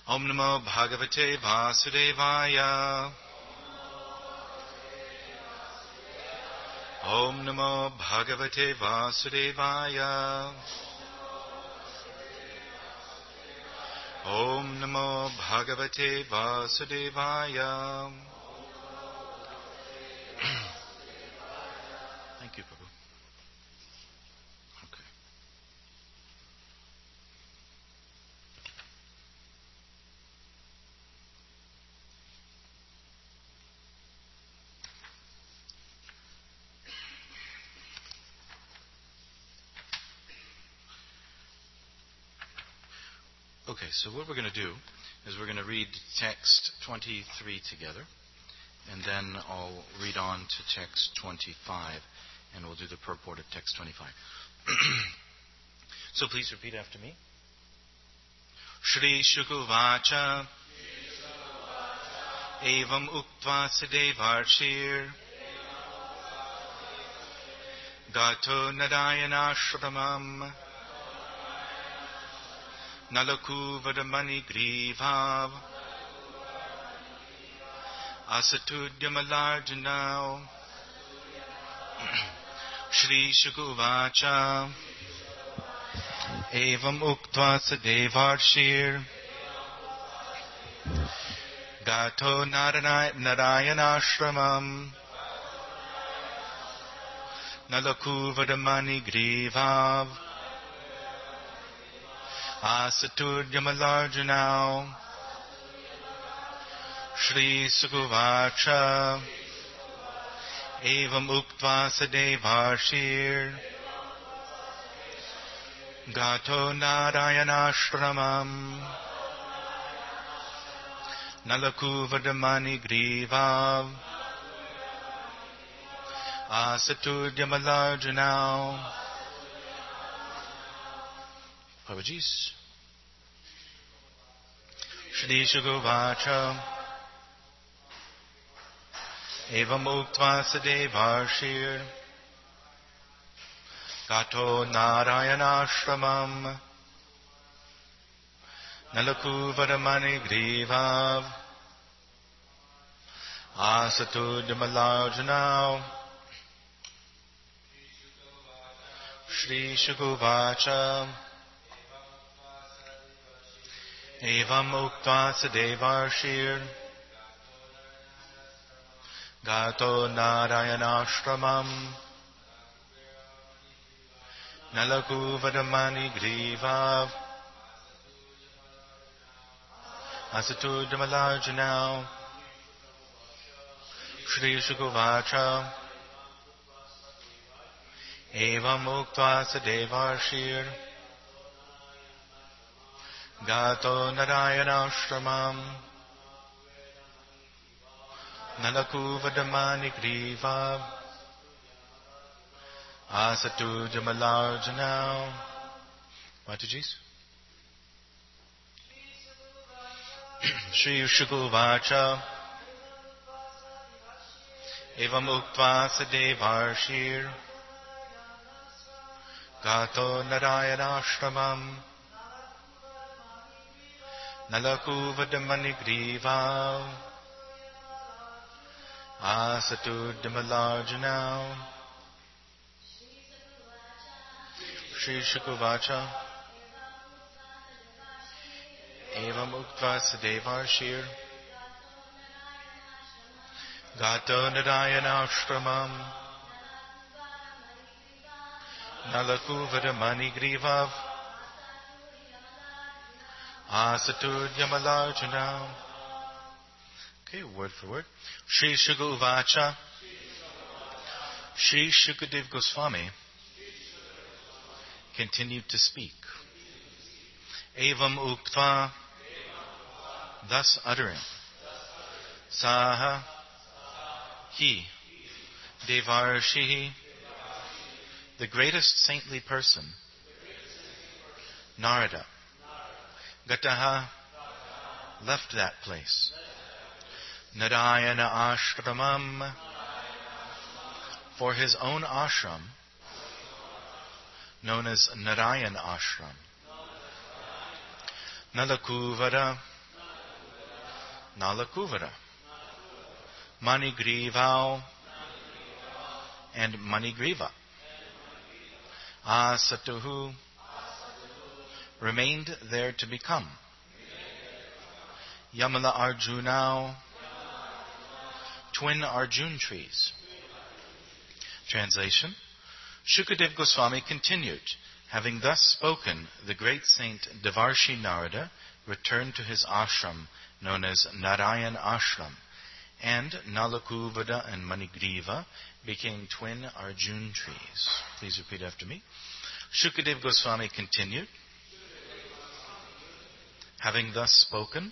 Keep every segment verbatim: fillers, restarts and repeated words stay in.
Om Namo Bhagavate Vasudevaya. Om Namo Bhagavate Vasudevaya. Om Namo Bhagavate Vasudevaya. Thank you, Prabhu. Okay. Okay, so what we're going to do is we're going to read text twenty-three together, and then I'll read on to text twenty-five, and we'll do the purport of text twenty-five. So please repeat after me. Shri Shukuvacha Evam Uktva Sidevarshir Gato Narayana Shramam Nalaku Vadamani Grivav Asatudhyamalarjanao Shri Shukuvacha Evam Uktva Sadevarshir Gato Narayana Shramam Nalaku Vadamani Grivav Asatudhyamalarjanao Shri Sukuvacha Evam Uktva Sadevarshir Gato Narayana Shramam Nalaku Vadamani Grivav Asatudhyamalarjanao. Prabhuji's. Shri Shukuvacha Evam Uktva Sadevarshir Gato Narayana Shramam Nalaku Vadamani Grivav Asatudhyamalarjanao. Shri Shukuvacha Evam Uktva Sadevarshir Gato Narayana Shramam Nalaku Vadamani Grivav Asatudhyamalarjanao. Shri Shukuvacha Evam Uktva Sadevarshir Gato Narayana Shramam Nalaku Vadamani Grivav Asatudhyamalarjanao. Mataji's. Shri Shukuvacha Evam Uktva Sadevarshir Gato Narayana Shramam Nalaku Vadamani Grivav Asatudhyamalarjanao. Shri Shukuvacha Evam Uktva Sadevarshir Gato Narayana Shramam Nalaku Vadamani Grivav Asatudhyamalarjanao. Okay, word for word. Shri Shukuvacha Shri Shukadev Goswami continued to speak. Evam Uktva, thus uttering. Saha, he. Devarshihi, the greatest saintly person. Narada, Gataha, left that place. Narayana Ashramam, for his own ashram, known as Narayan Ashram. Nalakuvara, Nalakuvara, Manigrivau, and Manigriva. Asatuhu, remained there to become. Yamala Arjunau, twin Arjun trees. Translation. Shukadev Goswami continued, having thus spoken, the great saint Devarshi Narada returned to his ashram known as Narayan Ashram, and Nalakuvada and Manigriva became twin Arjun trees. Please repeat after me. Shukadev Goswami continued, having thus spoken,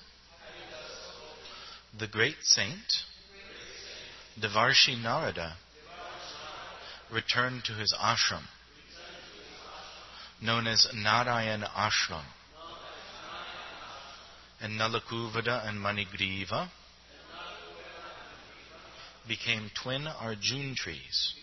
the great saint Devarshi Narada returned to his ashram, known as Narayan Ashram, and Nalakuvada and Manigriva became twin Arjun trees.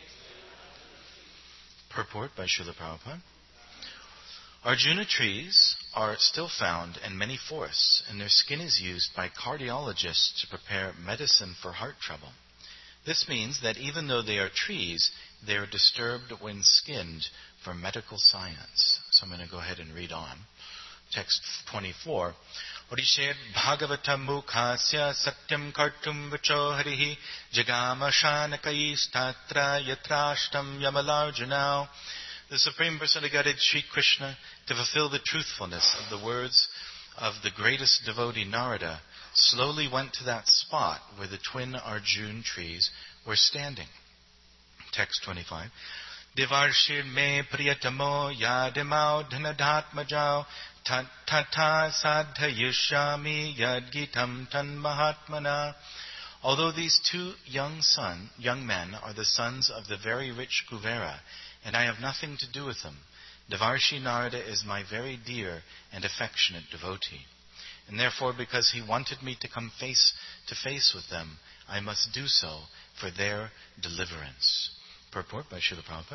Purport by Srila Prabhupada. Arjuna trees are still found in many forests, and their skin is used by cardiologists to prepare medicine for heart trouble. This means that even though they are trees, they are disturbed when skinned for medical science. So I'm going to go ahead and read on. Text twenty-four. Orished Bhagavatam Mukhasya Satyam Kartum Vacho Harihi Jagama Shanakai Statra Yatrashtam Yamalarjunau. The Supreme Personality of Godhead, Sri Krishna, to fulfill the truthfulness of the words of the greatest devotee Narada, slowly went to that spot where the twin Arjun trees were standing. Text twenty-five. Devarshir me priyatamo yadimau dhanadhatmajau tata sadhayishami yadgitam tan mahatmana. Although these two young son, young men are the sons of the very rich Kuvera, and I have nothing to do with them, Devarshi Narada is my very dear and affectionate devotee. And therefore, because he wanted me to come face to face with them, I must do so for their deliverance. Purport by Srila Prabhupada.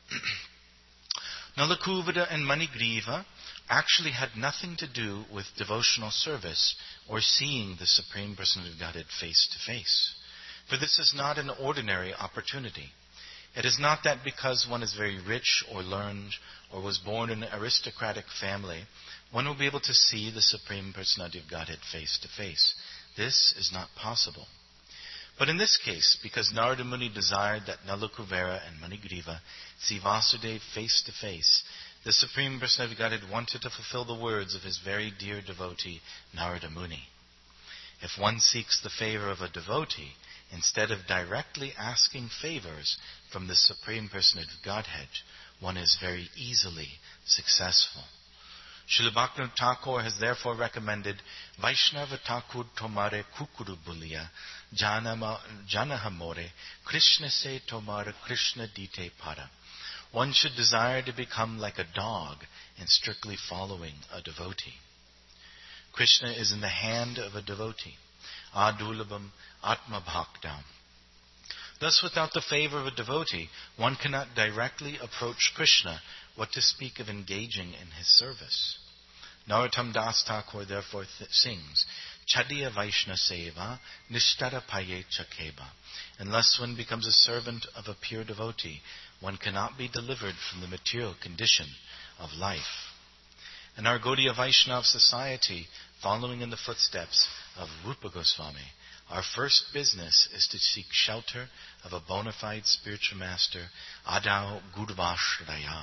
Nalakuvada and Manigriva actually had nothing to do with devotional service or seeing the Supreme Personality of Godhead face to face. For this is not an ordinary opportunity. It is not that because one is very rich or learned or was born in an aristocratic family, one will be able to see the Supreme Personality of Godhead face to face. This is not possible. But in this case, because Narada Muni desired that Nalakuvara and Manigriva see Vasudeva face to face, the Supreme Personality of Godhead wanted to fulfill the words of his very dear devotee, Narada Muni. If one seeks the favor of a devotee, instead of directly asking favors from the Supreme Personality of Godhead, one is very easily successful. Srila Bhaktivinoda Thakur has therefore recommended Vaishnava Thakur Tomare Kukuru Bulia Janahamore Krishna Se Tomare Krishna Dite Pada. One should desire to become like a dog in strictly following a devotee. Krishna is in the hand of a devotee. Adulabam Atma Bhaktam. Thus, without the favor of a devotee, one cannot directly approach Krishna, what to speak of engaging in his service. Narottam Das Thakur therefore th- sings, Chadiya Vaishna Seva Nishtara Paye Chakeba. Unless one becomes a servant of a pure devotee, one cannot be delivered from the material condition of life. In our Gaudiya Vaishnava society, following in the footsteps of Rupa Goswami, our first business is to seek shelter of a bona fide spiritual master, Adau Gurvashraya.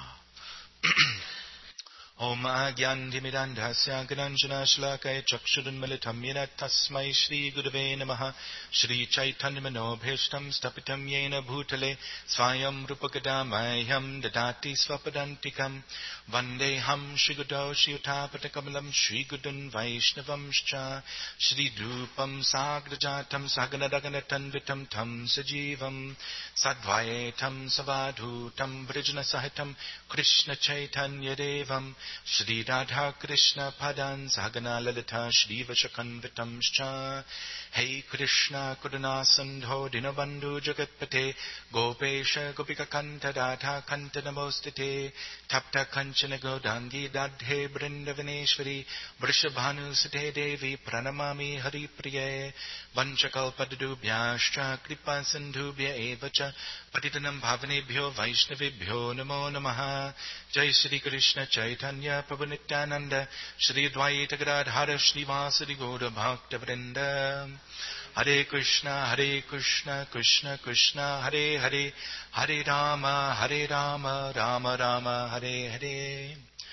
Om Agyantimirandhasya Gananjana Shlakaya Chakshurun Militam Yena Tasmai Shri Gurave Namaha Shri Chaitanya Manobhishtam Stapitam Yena Bhutale Svayam Rupakadamayam Dadati Svapadantikam Vandeham Shri Gudo Shri Utapatakabalam Shri Gudun Vaishnavamscha Shri Drupam Sagrajatam Saganadaganatan Vitam Tam Sajivam Sadvayetam Savadhutam Brijana Sahitam Krishna Chaitanya Devam Shri Radha Krishna Padan Sahagana Lalita Shri Vashakanvitamscha. Hey Krishna Kuruna Sandho Dinabandhu Jagatpate Gopesha Gopika Kanta Radha Kanta Namostite Tapta Kanchana Godangi Dadhe Brindavaneshwari Vrishabhanu Sate Devi Pranamami Hari Priye Vanchakalpadubhyascha Kripa Sindhubhya Evacha Patitanam Bhavanebhyo Vaishnavibhyo Namo Namaha. Jai Shri Krishna Chaitanya Prabhu Nityananda Shri Dvaita Gadadhara Srivasadi Gaura Bhakta Vrinda. Hare Krishna, Hare Krishna, Krishna Krishna, Hare Hare, Hare Rama, Hare Rama, Rama Rama, Hare Hare.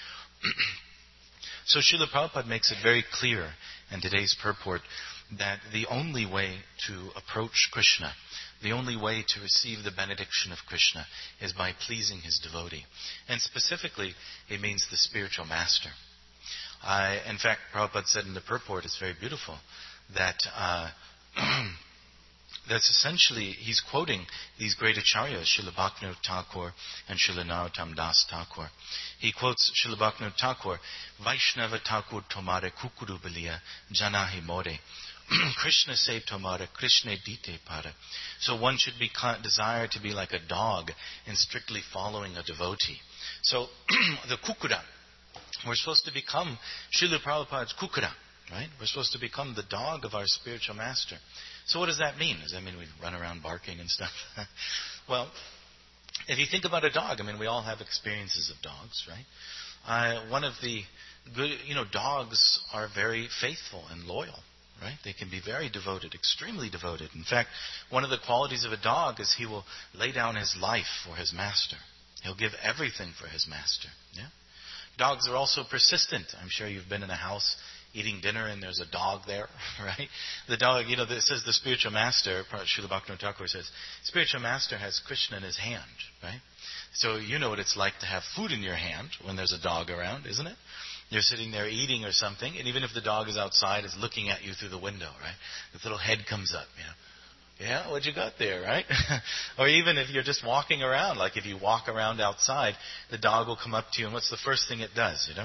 So Srila Prabhupada makes it very clear in today's purport that the only way to approach Krishna, the only way to receive the benediction of Krishna is by pleasing his devotee. And specifically, it means the spiritual master. Uh, in fact, Prabhupada said in the purport, it's very beautiful, that uh, that's essentially, he's quoting these great acharyas, Srila Bhaktivinoda Thakur and Srila Narottam Das Thakur. He quotes Srila Bhaktivinoda Thakur, Vaishnava Thakur tomare kukuru baliya janahi more. Krishna se tomara, Krishna dite para. So one should be desire to be like a dog in strictly following a devotee. So the kukura, we're supposed to become Srila Prabhupada's kukura. Right? We're supposed to become the dog of our spiritual master. So what does that mean? Does that mean we run around barking and stuff? Well, if you think about a dog, I mean, we all have experiences of dogs, right? Uh, one of the good, you know, dogs are very faithful and loyal, right? They can be very devoted, extremely devoted. In fact, one of the qualities of a dog is he will lay down his life for his master. He'll give everything for his master. Yeah. Dogs are also persistent. I'm sure you've been in a house eating dinner and there's a dog there, right? The dog, you know, it says the spiritual master, Srila Bhaktivinoda Thakur says, spiritual master has Krishna in his hand, right? So you know what it's like to have food in your hand when there's a dog around, isn't it? You're sitting there eating or something, and even if the dog is outside, it's looking at you through the window, right? Its little head comes up, you know. Yeah, what you got there, right? Or even if you're just walking around, like if you walk around outside, the dog will come up to you, and what's the first thing it does, you know?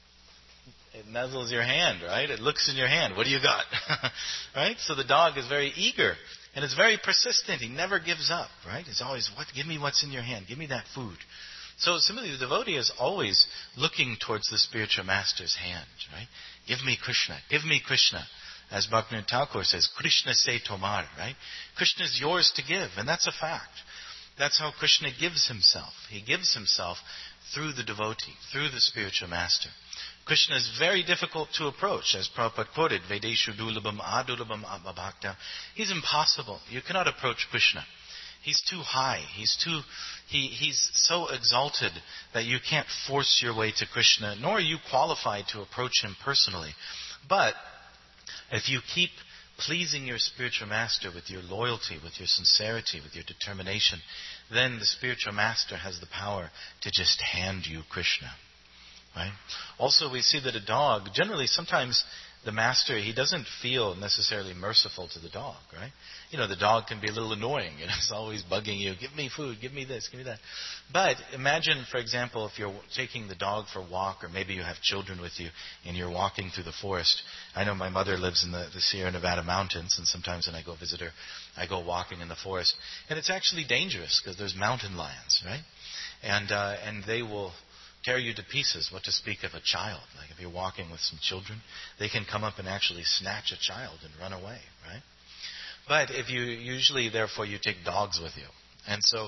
It nuzzles your hand, right? It looks in your hand. What do you got? Right? So the dog is very eager, and it's very persistent. He never gives up, right? It's always, what? Give me what's in your hand. Give me that food. So similarly, the devotee is always looking towards the spiritual master's hand, right? Give me Krishna. Give me Krishna. As Bhaktivinoda Thakur says, Krishna se tomar, right? Krishna is yours to give, and that's a fact. That's how Krishna gives himself. He gives himself through the devotee, through the spiritual master. Krishna is very difficult to approach, as Prabhupada quoted, Vedeshu dulabam adulabam abhakta. He's impossible. You cannot approach Krishna. He's too high. He's too, he, he's so exalted that you can't force your way to Krishna, nor are you qualified to approach him personally. But if you keep pleasing your spiritual master with your loyalty, with your sincerity, with your determination, then the spiritual master has the power to just hand you Krishna. Right? Also, we see that a dog, generally, sometimes the master, he doesn't feel necessarily merciful to the dog, right? You know, the dog can be a little annoying. You know, it's always bugging you. Give me food. Give me this. Give me that. But imagine, for example, if you're taking the dog for a walk, or maybe you have children with you, and you're walking through the forest. I know my mother lives in the, the Sierra Nevada mountains, and sometimes when I go visit her, I go walking in the forest. And it's actually dangerous, because there's mountain lions, right? And uh, and they will tear you to pieces, what to speak of a child. Like if you're walking with some children, they can come up and actually snatch a child and run away, right? But if you, usually, therefore, you take dogs with you. And so,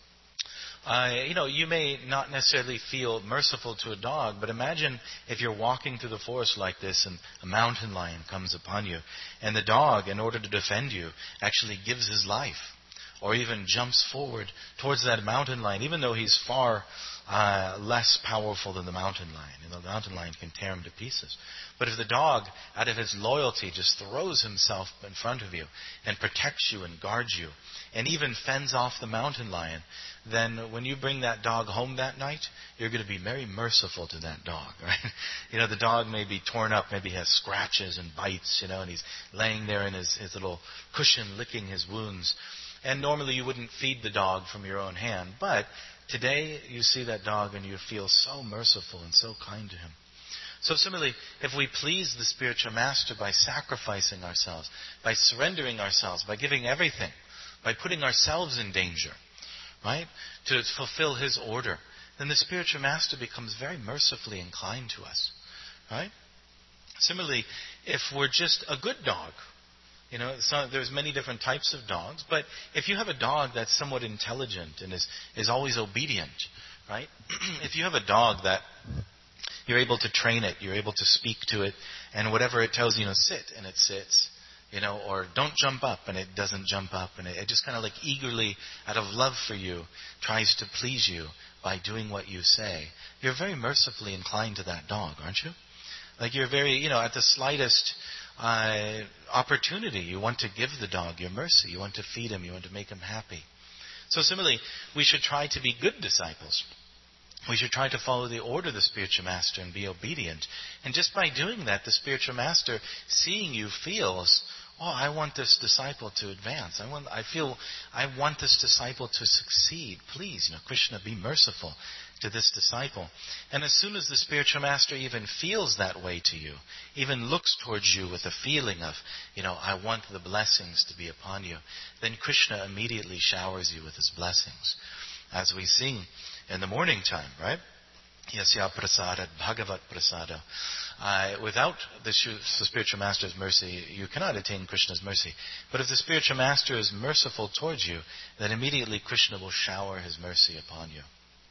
uh, you know, you may not necessarily feel merciful to a dog, but imagine if you're walking through the forest like this and a mountain lion comes upon you, and the dog, in order to defend you, actually gives his life, or even jumps forward towards that mountain lion, even though he's far Uh, less powerful than the mountain lion. You know, the mountain lion can tear him to pieces. But if the dog, out of his loyalty, just throws himself in front of you and protects you and guards you, and even fends off the mountain lion, then when you bring that dog home that night, you're going to be very merciful to that dog, right? You know, the dog may be torn up, maybe has scratches and bites, you know, and he's laying there in his, his little cushion licking his wounds. And normally you wouldn't feed the dog from your own hand, but Today, you see that dog and you feel so merciful and so kind to him. So similarly, if we please the spiritual master by sacrificing ourselves, by surrendering ourselves, by giving everything, by putting ourselves in danger, right, to fulfill his order, then the spiritual master becomes very mercifully inclined to us, right? Similarly, if we're just a good dog, you know, so there's many different types of dogs, but if you have a dog that's somewhat intelligent and is, is always obedient, right? If you have a dog that you're able to train it, you're able to speak to it, and whatever it tells you, you know, sit, and it sits, you know, or don't jump up, and it doesn't jump up, and it, it just kind of like eagerly, out of love for you, tries to please you by doing what you say. You're very mercifully inclined to that dog, aren't you? Like you're very, you know, at the slightest uh, opportunity, you want to give the dog your mercy. You want to feed him. You want to make him happy. So similarly, we should try to be good disciples. We should try to follow the order of the spiritual master and be obedient. And just by doing that, the spiritual master, seeing you, feels, oh, I want this disciple to advance. I want, I feel, I want this disciple to succeed. Please, you know, Krishna, be merciful to this disciple. And as soon as the spiritual master even feels that way to you, even looks towards you with a feeling of, you know, I want the blessings to be upon you, then Krishna immediately showers you with his blessings. As we sing in the morning time, right? Yasya prasada bhagavat prasada. Uh, without the, the spiritual master's mercy, you cannot attain Krishna's mercy. But if the spiritual master is merciful towards you, then immediately Krishna will shower his mercy upon you.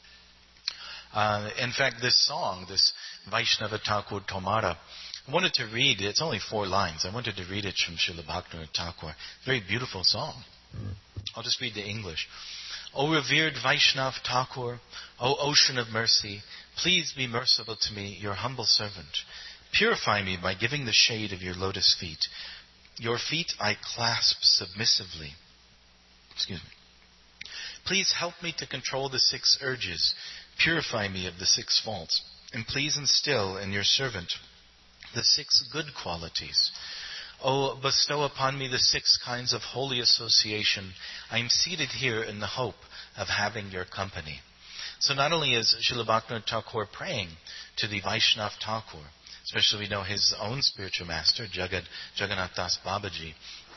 Uh, in fact, this song, this Vaishnava Thakur Tomara, I wanted to read, it's only four lines. I wanted to read it from Srila Bhaktivinoda Thakur. Very beautiful song. I'll just read the English. O revered Vaishnav Thakur, O ocean of mercy, please be merciful to me, your humble servant. Purify me by giving the shade of your lotus feet. Your feet I clasp submissively. Excuse me. Please help me to control the six urges. Purify me of the six faults. And please instill in your servant the six good qualities. Oh, bestow upon me the six kinds of holy association. I am seated here in the hope of having your company. So not only is Srila Bhaktivinoda Thakur praying to the Vaishnav Thakur, especially we know his own spiritual master, Jagat, Jagannath Das Babaji,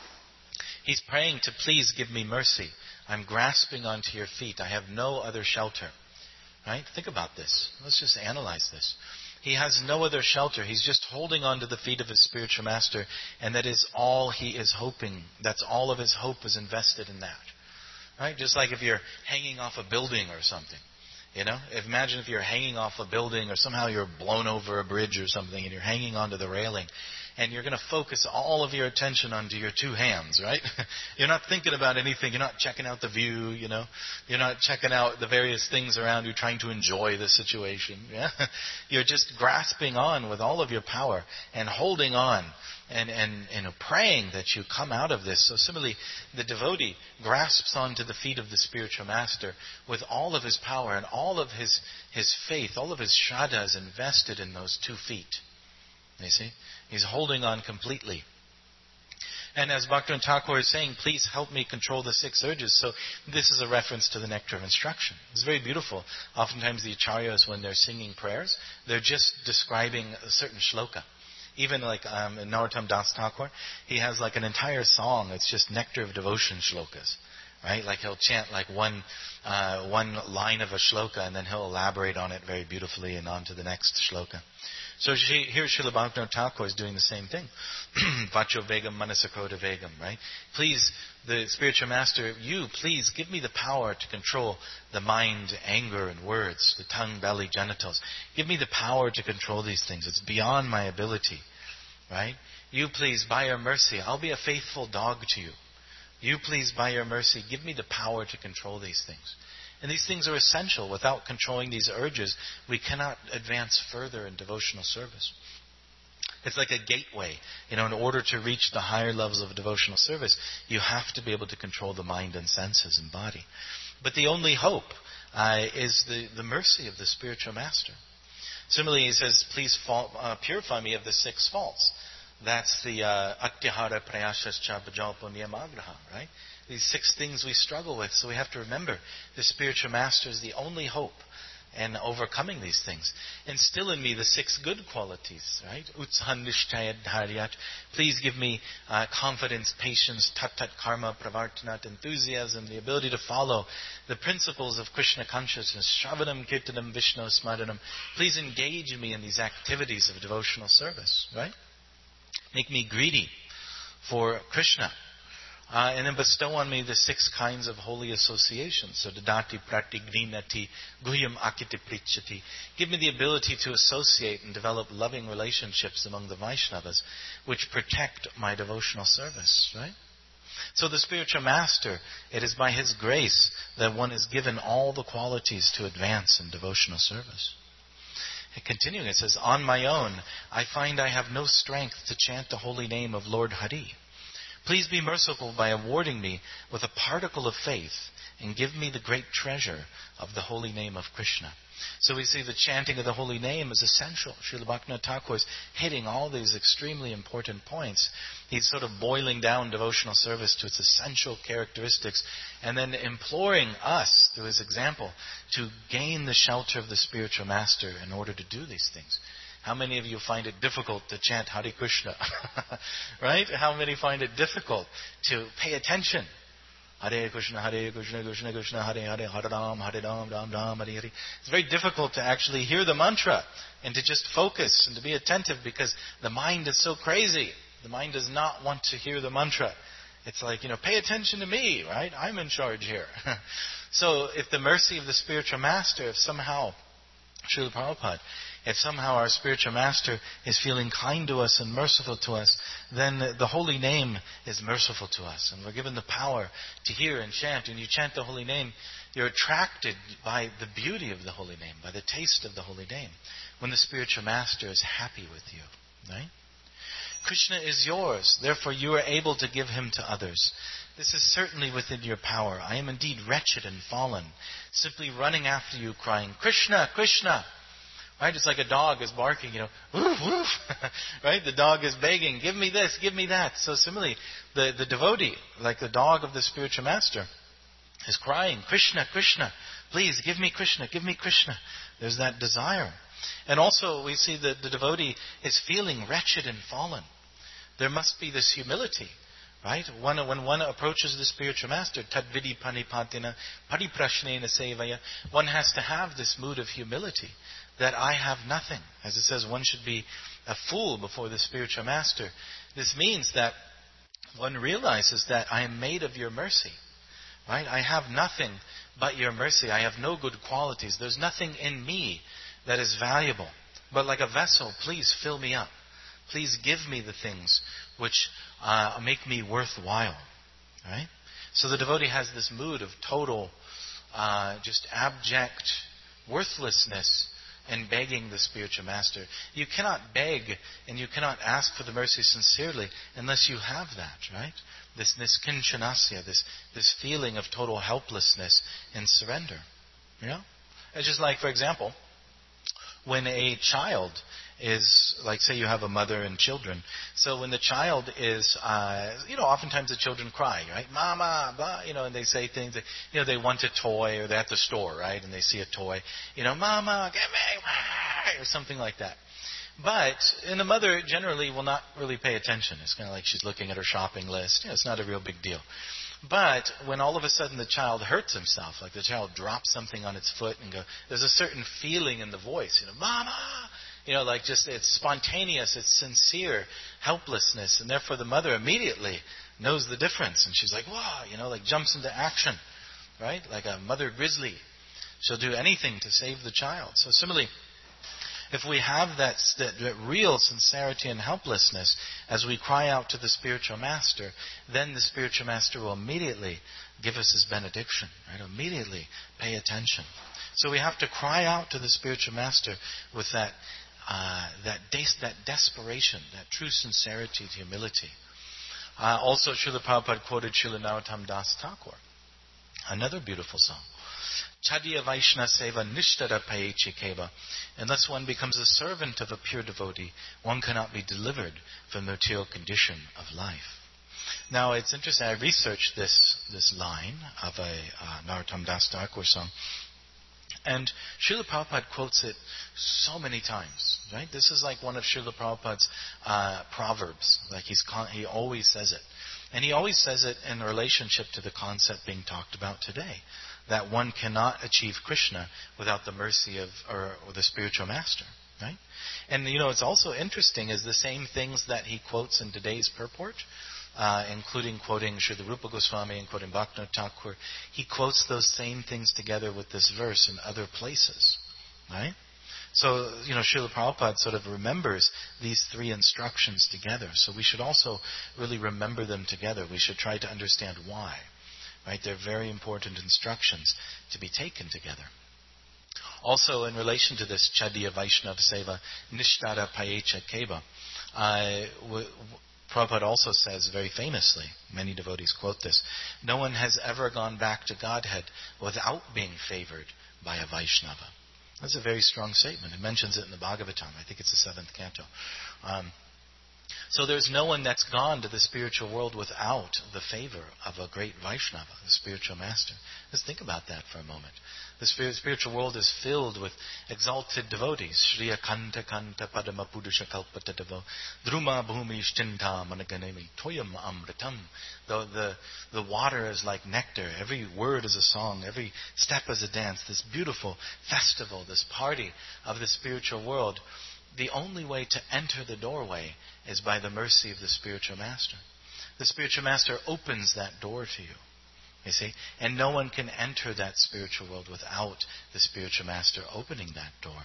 he's praying to please give me mercy. I'm grasping onto your feet. I have no other shelter. Right? Think about this. Let's just analyze this. He has no other shelter. He's just holding on to the feet of his spiritual master, and that is all he is hoping. That's all of his hope is invested in that. Right? Just like if you're hanging off a building or something. You know? Imagine if you're hanging off a building or somehow you're blown over a bridge or something and you're hanging onto the railing. And you're going to focus all of your attention onto your two hands, right? You're not thinking about anything. You're not checking out the view, you know. You're not checking out the various things around you, trying to enjoy the situation. Yeah? You're just grasping on with all of your power and holding on and, and, and praying that you come out of this. So similarly, the devotee grasps onto the feet of the spiritual master with all of his power and all of his, his faith, all of his shraddha is invested in those two feet. You see? He's holding on completely. And as Bhaktivinoda Thakur is saying, please help me control the six urges. So this is a reference to the nectar of instruction. It's very beautiful. Oftentimes the acharyas, when they're singing prayers, they're just describing a certain shloka. Even like um, Narottam Das Thakur, he has like an entire song. It's just nectar of devotion shlokas. Right? Like he'll chant like one uh, one line of a shloka and then he'll elaborate on it very beautifully and on to the next shloka. So she, here Srila Bhaktivinoda Thakur is doing the same thing. Vacho vegam manasakota vegam, right? Please, the spiritual master, you, please give me the power to control the mind, anger, and words, the tongue, belly, genitals. Give me the power to control these things. It's beyond my ability, right? You, please, by your mercy, I'll be a faithful dog to you. You, please, by your mercy, give me the power to control these things. And these things are essential. Without controlling these urges, we cannot advance further in devotional service. It's like a gateway. You know, in order to reach the higher levels of devotional service, you have to be able to control the mind and senses and body. But the only hope uh, is the, the mercy of the spiritual master. Similarly, he says, please fall, uh, purify me of the six faults. That's the uh, Atyahara Prayashascha Bhajalpo Niyamagraha, right? These six things we struggle with. So we have to remember the spiritual master is the only hope in overcoming these things. Instill in me the six good qualities, right? Utsahan nishtaya dharyat. Please give me uh, confidence, patience, tat-tat karma, pravartanat, enthusiasm, the ability to follow the principles of Krishna consciousness. Shravanam, kirtanam, Vishnu, smaranam. Please engage me in these activities of devotional service, right? Make me greedy for Krishna. Uh, and then bestow on me the six kinds of holy associations. So, dadati, prati, grinati, guhyam, akiti, prichati. Give me the ability to associate and develop loving relationships among the Vaishnavas, which protect my devotional service, right? So the spiritual master, it is by his grace that one is given all the qualities to advance in devotional service. And continuing, it says, on my own, I find I have no strength to chant the holy name of Lord Hari. Please be merciful by awarding me with a particle of faith and give me the great treasure of the holy name of Krishna. So we see the chanting of the holy name is essential. Srila Bhaktivinoda Thakur is hitting all these extremely important points. He's sort of boiling down devotional service to its essential characteristics and then imploring us, through his example, to gain the shelter of the spiritual master in order to do these things. How many of you find it difficult to chant Hare Krishna? Right? How many find it difficult to pay attention? Hare Krishna, Hare Krishna, Krishna Krishna, Hare Hare, Hare Ram, Hare Ram, Ram Ram, Hare Hare. It's very difficult to actually hear the mantra and to just focus and to be attentive because the mind is so crazy. The mind does not want to hear the mantra. It's like, you know, pay attention to me, right? I'm in charge here. So if the mercy of the spiritual master, if somehow, Srila Prabhupada, if somehow our spiritual master is feeling kind to us and merciful to us, then the holy name is merciful to us. And we're given the power to hear and chant. When you chant the holy name, you're attracted by the beauty of the holy name, by the taste of the holy name, when the spiritual master is happy with you. Right? Krishna is yours, therefore you are able to give him to others. This is certainly within your power. I am indeed wretched and fallen, simply running after you, crying, Krishna, Krishna. Right? It's like a dog is barking, you know, woof, woof. Right? The dog is begging, give me this, give me that. So similarly, the, the devotee, like the dog of the spiritual master, is crying, Krishna, Krishna, please give me Krishna, give me Krishna. There's that desire. And also we see that the devotee is feeling wretched and fallen. There must be this humility. Right? One, when one approaches the spiritual master, tadvidi panipatina, pariprashnena sevaya, one has to have this mood of humility, that I have nothing. As it says, one should be a fool before the spiritual master. This means that one realizes that I am made of your mercy. Right? I have nothing but your mercy. I have no good qualities. There's nothing in me that is valuable. But like a vessel, please fill me up. Please give me the things which uh, make me worthwhile. Right? So the devotee has this mood of total, uh, just abject worthlessness in begging the spiritual master. You cannot beg and you cannot ask for the mercy sincerely unless you have that, right? This niskinchanasya, this this feeling of total helplessness and surrender. You know? It's just like, for example, when a child is, like, say you have a mother and children. So when the child is, uh, you know, oftentimes the children cry, right? Mama, blah, you know, and they say things, that, you know, they want a toy, or they're at the store, right? And they see a toy, you know, Mama, give me, or something like that. But, and the mother generally will not really pay attention. It's kind of like she's looking at her shopping list. You know, it's not a real big deal. But when all of a sudden the child hurts himself, like the child drops something on its foot and go, there's a certain feeling in the voice, you know, Mama! You know, like just, it's spontaneous, it's sincere helplessness. And therefore the mother immediately knows the difference. And she's like, wow, you know, like jumps into action, right? Like a mother grizzly. She'll do anything to save the child. So similarly, if we have that, that, that real sincerity and helplessness as we cry out to the spiritual master, then the spiritual master will immediately give us his benediction, right? Immediately pay attention. So we have to cry out to the spiritual master with that Uh, that, des- that desperation, that true sincerity and humility. Uh, also, Srila Prabhupada quoted Srila Narottam Das Thakur, another beautiful song. Chadiya Vaishnava Seva Nishtara Payechikeva. Unless one becomes a servant of a pure devotee, one cannot be delivered from the material condition of life. Now, it's interesting. I researched this this line of a uh, Narottam Das Thakur song, and Srila Prabhupada quotes it so many times. Right? This is like one of Srila Prabhupada's uh, proverbs. Like he's con- he always says it, and he always says it in relationship to the concept being talked about today, that one cannot achieve Krishna without the mercy of or, or the spiritual master. Right? And you know, it's also interesting is the same things that he quotes in today's purport. Uh, including quoting Srila Rupa Goswami and quoting Bhaktivinoda Thakur, he quotes those same things together with this verse in other places, right? So, you know, Srila Prabhupada sort of remembers these three instructions together. So we should also really remember them together. We should try to understand why, right? They're very important instructions to be taken together. Also, in relation to this Chadiya Vaishnava Seva Nishtara Payecha Keva, uh, w- Prabhupada also says very famously, many devotees quote this, no one has ever gone back to Godhead without being favored by a Vaishnava. That's a very strong statement. It mentions it in the Bhagavatam. I think it's the seventh canto. Um, so there's no one that's gone to the spiritual world without the favor of a great Vaishnava, the spiritual master. Let's think about that for a moment. The spiritual world is filled with exalted devotees. Shriya Kanta Kanta Padama Pudusha Kalpatadavo Druma Bhumi Shtinta Managanemi Toyam Amritam. The, the, the water is like nectar. Every word is a song. Every step is a dance. This beautiful festival, this party of the spiritual world. The only way to enter the doorway is by the mercy of the spiritual master. The spiritual master opens that door to you. You see? And no one can enter that spiritual world without the spiritual master opening that door.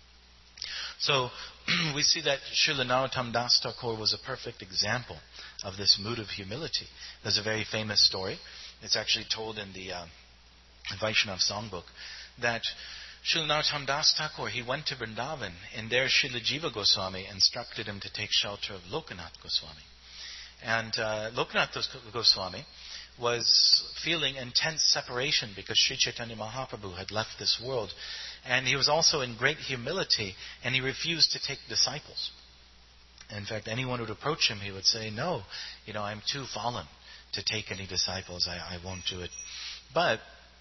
So we see that Srila Narottam Das Thakur was a perfect example of this mood of humility. There's a very famous story. It's actually told in the uh, Vaishnava songbook that Srila Narottam Das Thakur, he went to Vrindavan, and there Srila Jiva Goswami instructed him to take shelter of Lokanath Goswami. And uh, Lokanath Goswami was feeling intense separation because Sri Chaitanya Mahaprabhu had left this world. And he was also in great humility, and he refused to take disciples. In fact, anyone who would approach him, he would say, no, you know, I'm too fallen to take any disciples. I, I won't do it. But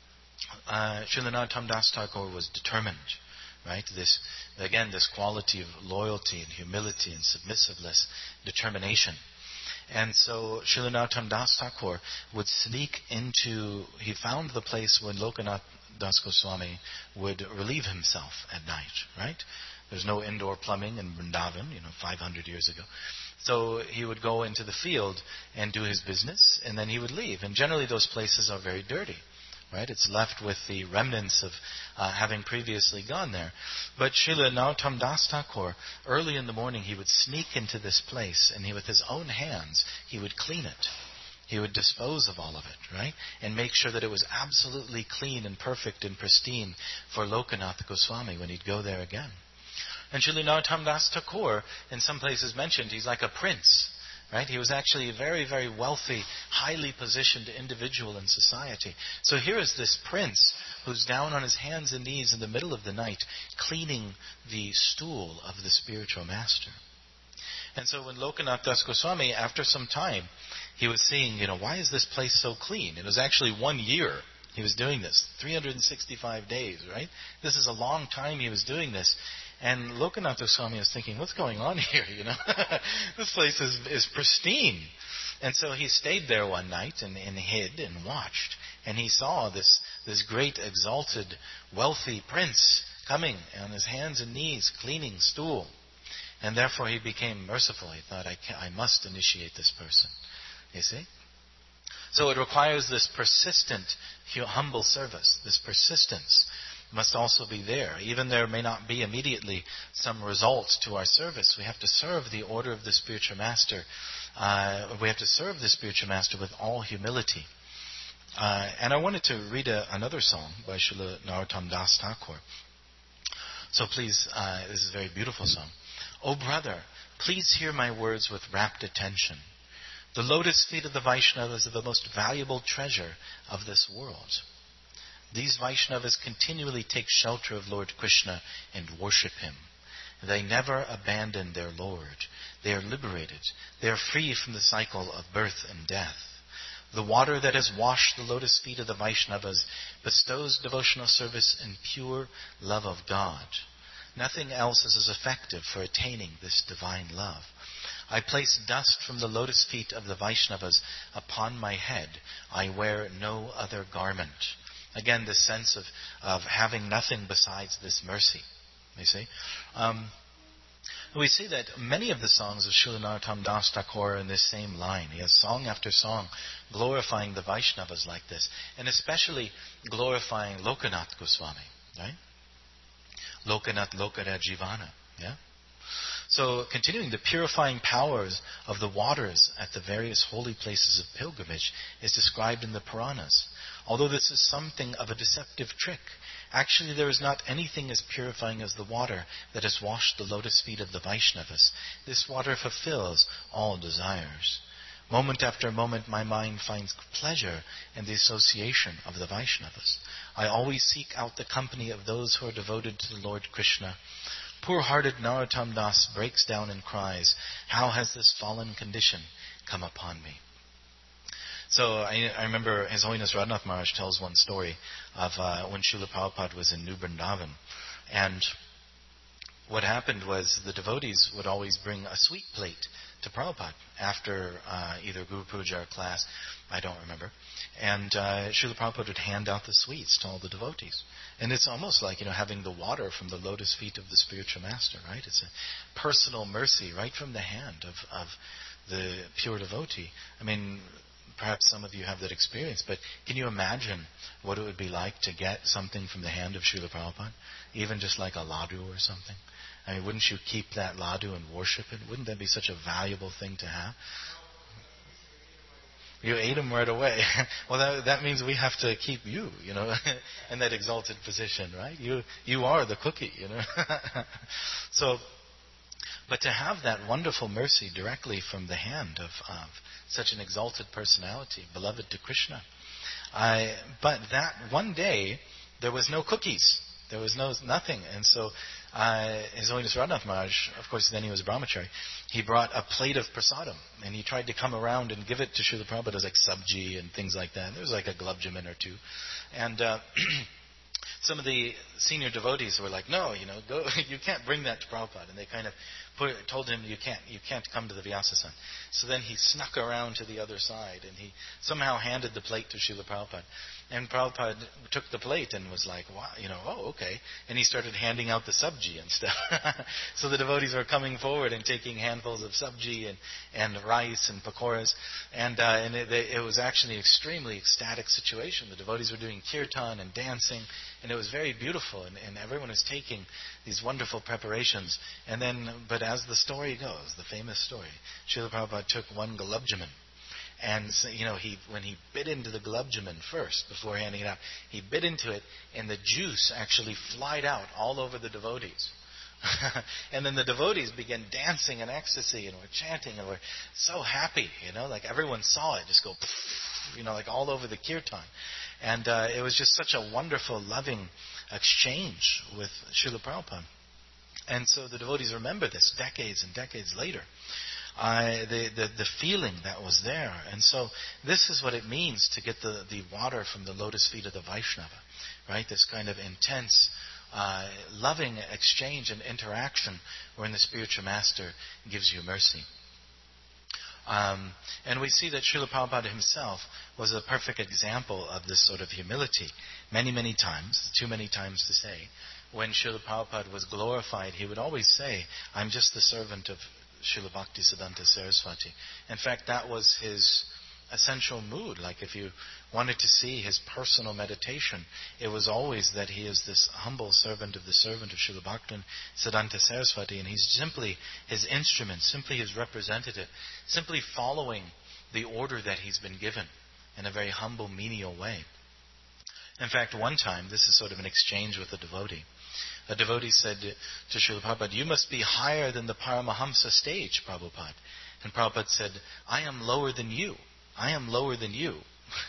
uh, Srila Narottam Das Thakur was determined, right? This, again, this quality of loyalty and humility and submissiveness, determination. And so Srila Narottam Das Thakur would sneak into, he found the place when Lokanath Das Goswami would relieve himself at night, right? There's no indoor plumbing in Vrindavan, you know, five hundred years ago. So he would go into the field and do his business, and then he would leave. And generally those places are very dirty, right? It's left with the remnants of uh, having previously gone there. But Srila Narottam Das Thakur, early in the morning, he would sneak into this place, and he, with his own hands, he would clean it. He would dispose of all of it, right? And make sure that it was absolutely clean and perfect and pristine for Lokanath Goswami when he'd go there again. And Srila Narottam Das Thakur, in some places mentioned, he's like a prince. Right? He was actually a very, very wealthy, highly positioned individual in society. So here is this prince who's down on his hands and knees in the middle of the night cleaning the stool of the spiritual master. And so when Lokanath Das Goswami, after some time, he was seeing, you know, why is this place so clean? It was actually one year he was doing this, three hundred sixty-five days, right? This is a long time he was doing this. And Lokanath Goswami was thinking, what's going on here, you know? This place is, is pristine. And so he stayed there one night and, and hid and watched. And he saw this, this great, exalted, wealthy prince coming on his hands and knees, cleaning stool. And therefore he became merciful. He thought, I, can, I must initiate this person. You see? So it requires this persistent, humble service, this persistence must also be there. Even there may not be immediately some result to our service. We have to serve the order of the spiritual master. Uh, we have to serve the spiritual master with all humility. Uh, and I wanted to read a, another song by Srila Narottam Das Thakur. So please, uh, this is a very beautiful song. O brother, please hear my words with rapt attention. The lotus feet of the Vaishnavas are the most valuable treasure of this world. These Vaishnavas continually take shelter of Lord Krishna and worship him. They never abandon their Lord. They are liberated. They are free from the cycle of birth and death. The water that has washed the lotus feet of the Vaishnavas bestows devotional service and pure love of God. Nothing else is as effective for attaining this divine love. I place dust from the lotus feet of the Vaishnavas upon my head. I wear no other garment. Again, this sense of, of having nothing besides this mercy. You see? Um, we see that many of the songs of Srila Narottam Das Thakur are in this same line. He has song after song glorifying the Vaishnavas like this. And especially glorifying Lokanath Goswami. Right? Lokanath Lokara Jivana. Yeah? So, continuing, the purifying powers of the waters at the various holy places of pilgrimage is described in the Puranas. Although this is something of a deceptive trick, actually there is not anything as purifying as the water that has washed the lotus feet of the Vaishnavas. This water fulfills all desires. Moment after moment, my mind finds pleasure in the association of the Vaishnavas. I always seek out the company of those who are devoted to the Lord Krishna. Poor-hearted Narottam Das breaks down and cries, "How has this fallen condition come upon me?" So I, I remember His Holiness Radhanath Maharaj tells one story of uh, when Srila Prabhupada was in New Vrindavan. And what happened was the devotees would always bring a sweet plate to Prabhupada after uh, either Guru Puja or class, I don't remember. And uh, Srila Prabhupada would hand out the sweets to all the devotees. And it's almost like, you know, having the water from the lotus feet of the spiritual master, right? It's a personal mercy right from the hand of, of the pure devotee. I mean, perhaps some of you have that experience, but can you imagine what it would be like to get something from the hand of Srila Prabhupada? Even just like a laddu or something? I mean, wouldn't you keep that laddu and worship it? Wouldn't that be such a valuable thing to have? You ate them right away. Well, that, that means we have to keep you, you know, in that exalted position, right? You you are the cookie, you know. So, but to have that wonderful mercy directly from the hand of, of such an exalted personality, beloved to Krishna. I, but that one day, there was no cookies. There was no nothing. And so uh, His Holiness Radhanath Maharaj, of course then he was a brahmachari, he brought a plate of prasadam. And he tried to come around and give it to Srila Prabhupada as like sabji and things like that. There was like a gulab jamun or two. And uh, some of the senior devotees were like, no, you know, go, you can't bring that to Prabhupada. And they kind of put, told him, you can't, you can't come to the Vyasa-san. So then he snuck around to the other side and he somehow handed the plate to Srila Prabhupada. And Prabhupada took the plate and was like, wow, you know, oh, okay. And he started handing out the sabji and stuff. So the devotees were coming forward and taking handfuls of sabji and, and rice and pakoras. And, uh, and it, it was actually an extremely ecstatic situation. The devotees were doing kirtan and dancing. And it was very beautiful. And, and everyone was taking these wonderful preparations. And then, but as the story goes, the famous story, Srila Prabhupada took one gulab jamun. And, so, you know, he when he bit into the gulab jamun first, before handing it out, he bit into it, and the juice actually flied out all over the devotees. And then the devotees began dancing in ecstasy, and were chanting, and were so happy, you know, like everyone saw it just go, you know, like all over the kirtan. And uh, it was just such a wonderful, loving exchange with Srila Prabhupada. And so the devotees remember this decades and decades later. Uh, the, the the feeling that was there. And so this is what it means to get the, the water from the lotus feet of the Vaishnava, right? This kind of intense, uh, loving exchange and interaction wherein the spiritual master gives you mercy. Um, and we see that Srila Prabhupada himself was a perfect example of this sort of humility. Many, many times, too many times to say, when Srila Prabhupada was glorified, he would always say, I'm just the servant of Srila Bhaktisiddhanta Saraswati. In fact, that was his essential mood. Like if you wanted to see his personal meditation, it was always that he is this humble servant of the servant of Srila Bhaktisiddhanta Saraswati, and he's simply his instrument, simply his representative, simply following the order that he's been given in a very humble, menial way. In fact, one time, this is sort of an exchange with a devotee. A devotee said to Srila Prabhupada, you must be higher than the Paramahamsa stage, Prabhupada. And Prabhupada said, I am lower than you. I am lower than you.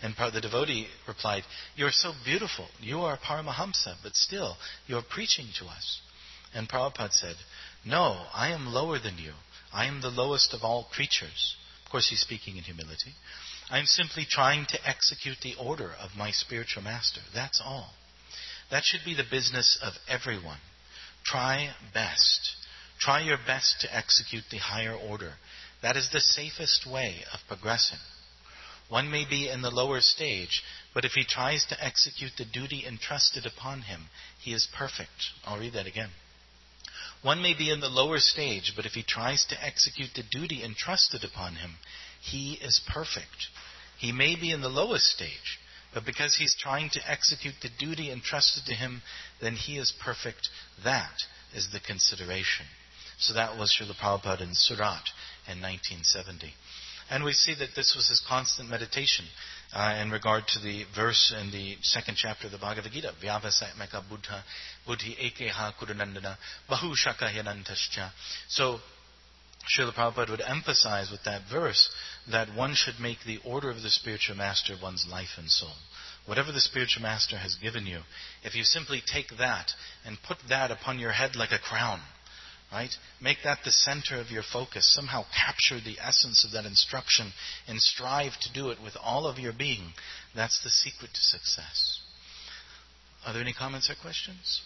And the devotee replied, "You are so beautiful. You are Paramahamsa, but still, you are preaching to us." And Prabhupada said, "No, I am lower than you. I am the lowest of all creatures." Of course, he's speaking in humility. "I am simply trying to execute the order of my spiritual master. That's all. That should be the business of everyone. Try best. Try your best to execute the higher order. That is the safest way of progressing. One may be in the lower stage, but if he tries to execute the duty entrusted upon him, he is perfect." I'll read that again. "One may be in the lower stage, but if he tries to execute the duty entrusted upon him, he is perfect. He may be in the lowest stage, but because he's trying to execute the duty entrusted to him, then he is perfect. That is the consideration." So that was Srila Prabhupada in Surat in nineteen seventy. And we see that this was his constant meditation uh, in regard to the verse in the second chapter of the Bhagavad Gita. Vyavasayameka buddha buddhi ekeha kurunandana bahu shakayanantascha. So Srila Prabhupada would emphasize with that verse that one should make the order of the spiritual master one's life and soul. Whatever the spiritual master has given you, if you simply take that and put that upon your head like a crown, right? Make that the center of your focus. Somehow capture the essence of that instruction and strive to do it with all of your being. That's the secret to success. Are there any comments or questions?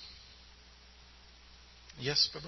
Yes, Prabhu?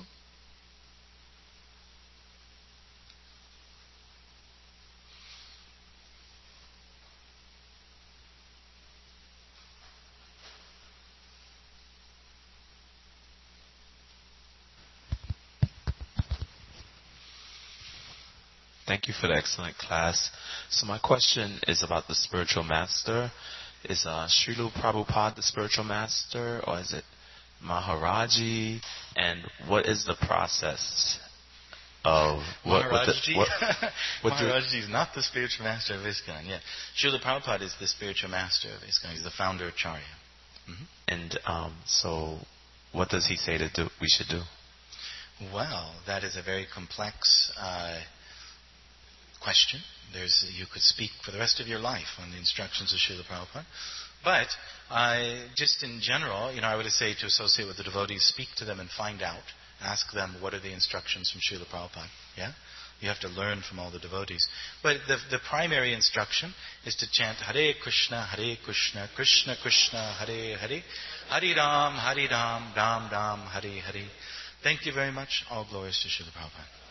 Thank you for the excellent class. So my question is about the spiritual master. Is uh, Srila Prabhupada the spiritual master, or is it Maharaji? And what is the process of what? Maharaji? What what Maharaji is not the spiritual master of ISKCON. Yeah, Srila Prabhupada is the spiritual master of ISKCON. He's the founder of Charya. Mm-hmm. And um, so, what does he say to do? We should do? Well, that is a very complex Uh, question. There's, you could speak for the rest of your life on the instructions of Srila Prabhupada. But I, just in general, you know, I would say to associate with the devotees, speak to them and find out. Ask them what are the instructions from Srila Prabhupada. Yeah? You have to learn from all the devotees. But the, the primary instruction is to chant Hare Krishna, Hare Krishna, Krishna Krishna, Hare Hare, Hare Ram, Hare Ram, Ram Ram, Hare Hare. Thank you very much. All glories to Srila Prabhupada.